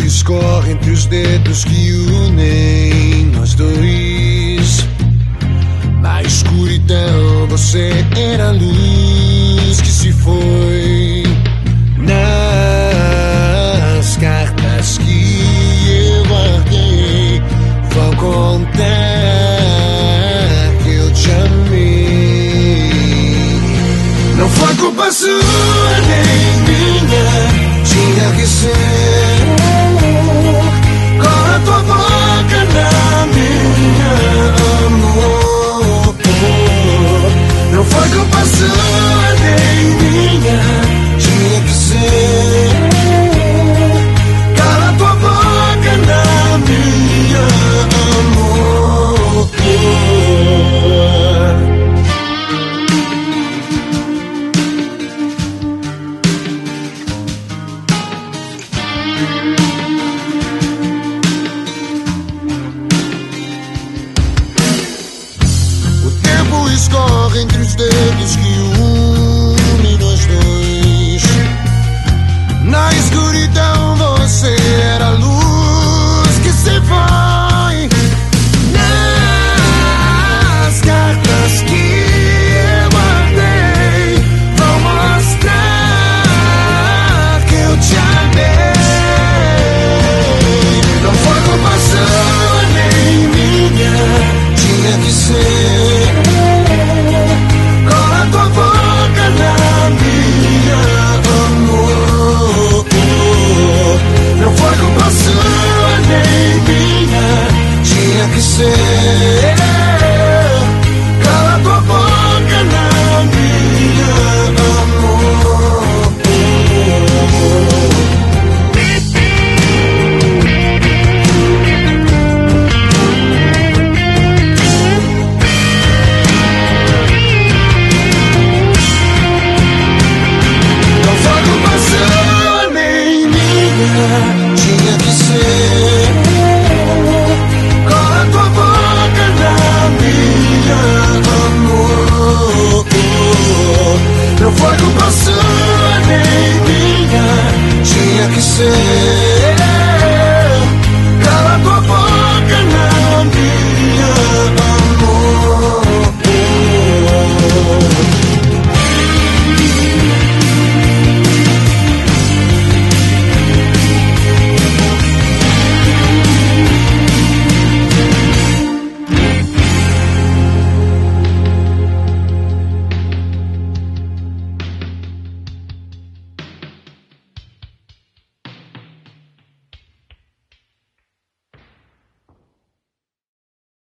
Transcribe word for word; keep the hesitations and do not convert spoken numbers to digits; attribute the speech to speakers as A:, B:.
A: escorre entre os dedos que unem nós dois. Na escuridão você era a luz que se foi. Nas cartas que eu guardei vão contar que eu te amei. Não foi culpa sua nem minha, tinha que ser. Cola tua boca na minha, amor. Não foi culpa sua nem minha, tinha que ser. Cala tua boca na minha, amor. Escorre entre os dedos que unem nós dois. Na escuridão você era a luz que se foi. Nas cartas que eu guardei vão mostrar que eu te amei. Não foi culpa sua nem minha, tinha que ser. Tua boca na minha, amor. Não foi culpa sua nem minha, tinha que ser. Cala tua boca na minha, amor. Tinha que ser. Cola tua boca na minha, amor. Não foi culpa sua nem minha, tinha que ser.